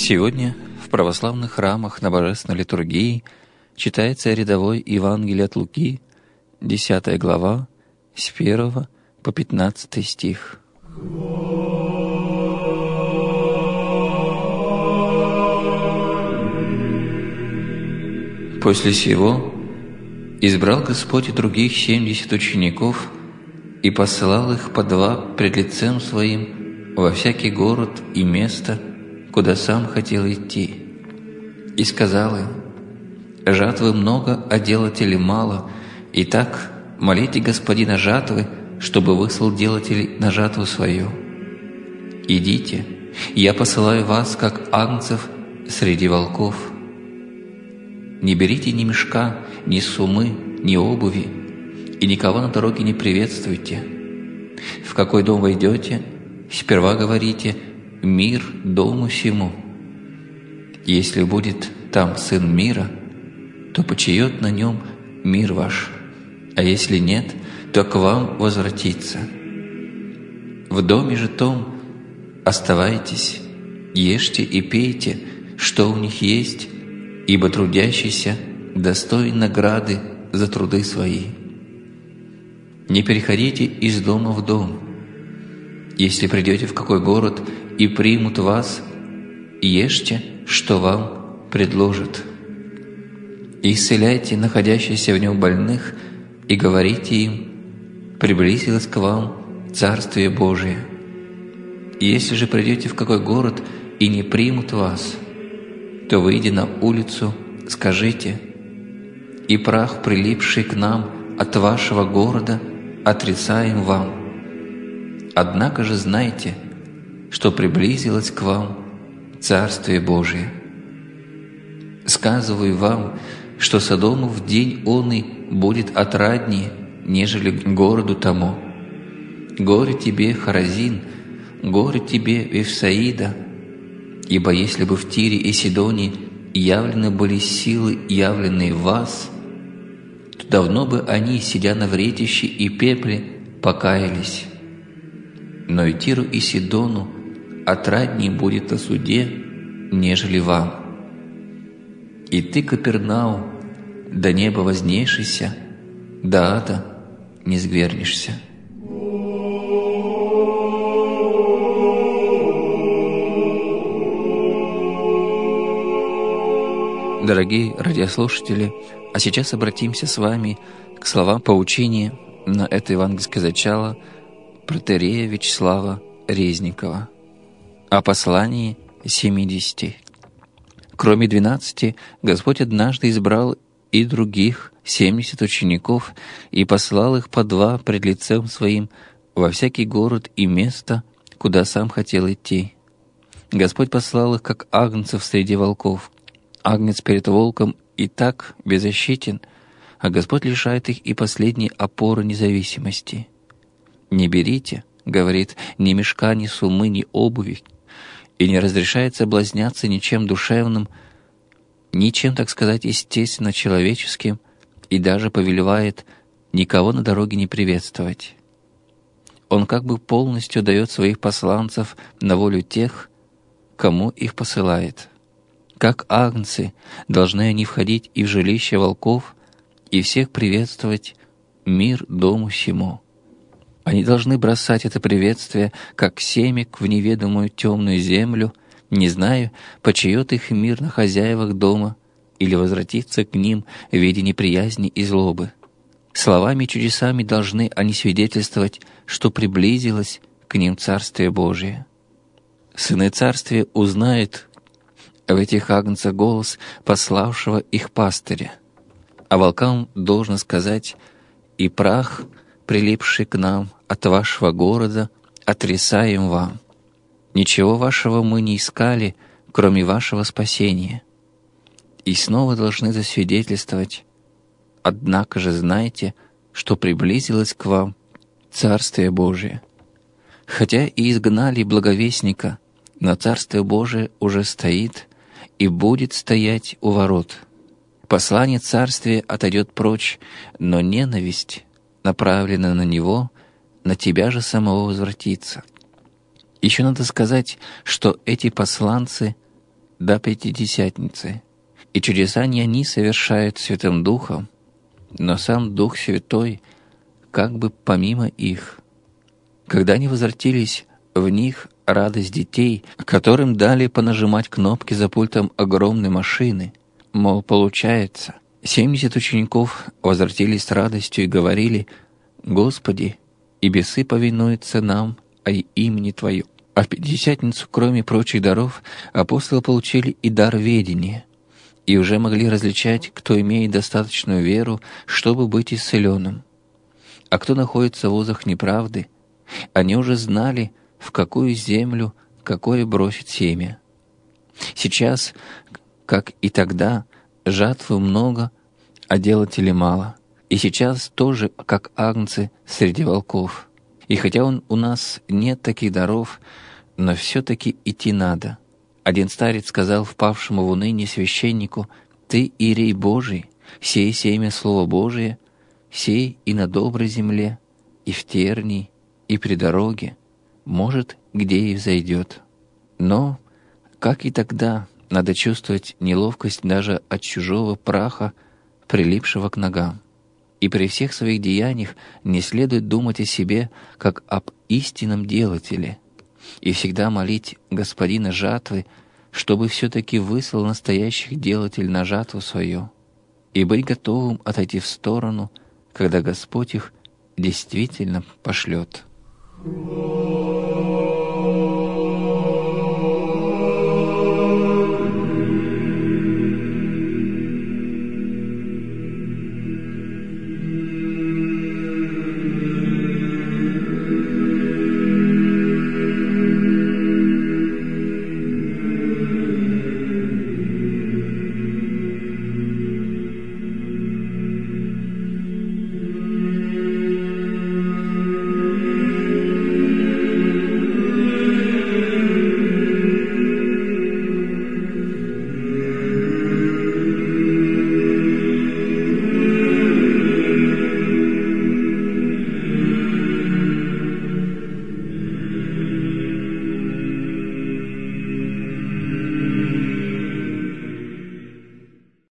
Сегодня в православных храмах на Божественной литургии читается рядовой Евангелие от Луки, 10 глава, с 1 по 15 стих. После сего избрал Господь и других 70 учеников и посылал их по два пред лицем Своим во всякий город и место, куда сам хотел идти. И сказал им: «Жатвы много, а делателей мало. Итак, молите Господина жатвы, чтобы выслал делателей на жатву свою. Идите, я посылаю вас, как агнцев среди волков. Не берите ни мешка, ни сумы, ни обуви, и никого на дороге не приветствуйте. В какой дом войдете, сперва говорите: мир дому сему. Если будет там сын мира, то почиет на нем мир ваш, а если нет, то к вам возвратится. В доме же том оставайтесь, ешьте и пейте, что у них есть, ибо трудящийся достоин награды за труды свои. Не переходите из дома в дом. Если придете в какой город и примут вас, ешьте, что вам предложат. И исцеляйте находящихся в нем больных, и говорите им: приблизилось к вам Царствие Божие. Если же придете в какой город и не примут вас, то, выйдя на улицу, скажите: и прах, прилипший к нам от вашего города, отрицаем вам. Однако же знайте, что приблизилось к вам Царствие Божие. Сказываю вам, что Содому в день оный будет отраднее, нежели городу тому. Горе тебе, Хоразин, горе тебе, Вифсаида, ибо если бы в Тире и Сидоне явлены были силы, явленные в вас, то давно бы они, сидя на вретище и пепле, покаялись. Но и Тиру и Сидону отраднее будет о суде, нежели вам. И ты, Капернаум, до неба вознейшийся, до ада не сгвернешься». Дорогие радиослушатели, а сейчас обратимся с вами к словам поучения на это евангельское зачало протоиерея Вячеслава Резникова о послании 70. Кроме 12, Господь однажды избрал и других 70 учеников и послал их по два пред лицем Своим во всякий город и место, куда сам хотел идти. Господь послал их, как агнцев среди волков. Агнец перед волком и так беззащитен, а Господь лишает их и последней опоры независимости. «Не берите, — говорит, — ни мешка, ни сумы, ни обуви, и не разрешает соблазняться ничем душевным, ничем, так сказать, естественно человеческим, и даже повелевает никого на дороге не приветствовать». Он как бы полностью дает своих посланцев на волю тех, кому их посылает. Как агнцы должны они входить и в жилище волков, и всех приветствовать: мир дому сему. Они должны бросать это приветствие, как семек в неведомую темную землю, не зная, почиет их мир на хозяевах дома, или возвратиться к ним в виде неприязни и злобы. Словами и чудесами должны они свидетельствовать, что приблизилось к ним Царствие Божие. Сыны Царствия узнают в этих агнцах голос пославшего их пастыря, а волкам должно сказать: и прах, прилипший к нам от вашего города, отрицаем вам. Ничего вашего мы не искали, кроме вашего спасения. И снова должны засвидетельствовать: однако же знайте, что приблизилось к вам Царствие Божие. Хотя и изгнали благовестника, но Царствие Божие уже стоит и будет стоять у ворот. Послание Царствия отойдет прочь, но ненависть, направленная на него, на тебя же самого возвратится. Еще надо сказать, что эти посланцы до Пятидесятницы. И чудеса не они совершают Святым Духом, но сам Дух Святой как бы помимо их. Когда они возвратились, в них радость детей, которым дали понажимать кнопки за пультом огромной машины. Мол, получается. 70 учеников возвратились с радостью и говорили: «Господи, и бесы повинуются нам о имени Твоем». А в Пятидесятницу, кроме прочих даров, апостолы получили и дар ведения, и уже могли различать, кто имеет достаточную веру, чтобы быть исцеленным. А кто находится в узах неправды, они уже знали, в какую землю какое бросит семя. Сейчас, как и тогда, жатвы много, а делателей мало. И сейчас тоже, как агнцы среди волков. И хотя у нас нет таких даров, но все-таки идти надо. Один старец сказал впавшему в уныние священнику: «Ты, иерей Божий, сей семя Слова Божие, сей и на доброй земле, и в тернии, и при дороге, может, где и взойдет». Но, как и тогда, надо чувствовать неловкость даже от чужого праха, прилипшего к ногам. И при всех своих деяниях не следует думать о себе, как об истинном делателе, и всегда молить Господина жатвы, чтобы все-таки выслал настоящих делателей на жатву свою, и быть готовым отойти в сторону, когда Господь их действительно пошлет.